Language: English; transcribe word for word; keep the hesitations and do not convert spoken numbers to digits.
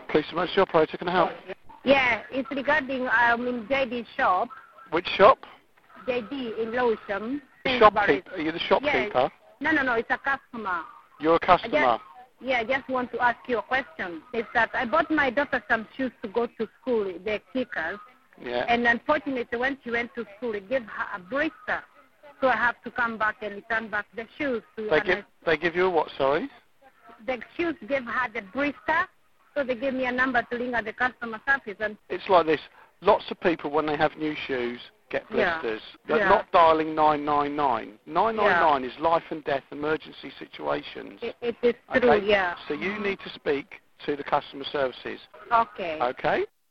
Police emergency operator, can I help? Yeah, it's regarding um in J D shop. Which shop? J D in Lewisham. The shopkeeper. Are you the shopkeeper? Yes. No, no, no, it's a customer. You're a customer? I just, yeah, I just want to ask you a question. It's that I bought my daughter some shoes to go to school, the kickers. Yeah. And unfortunately, when she went to school, it gave her a blister. So I have to come back and return back the shoes. To they, give, they give you a what, sorry? The shoes gave her the blister. So they gave me a number to ring at the customer service. And it's like this. Lots of people, when they have new shoes, get blisters. Yeah. They're yeah. not dialing nine nine nine. nine nine nine yeah. is life and death emergency situations. It, it is true, okay? yeah. So you need to speak to the customer services. Okay. Okay?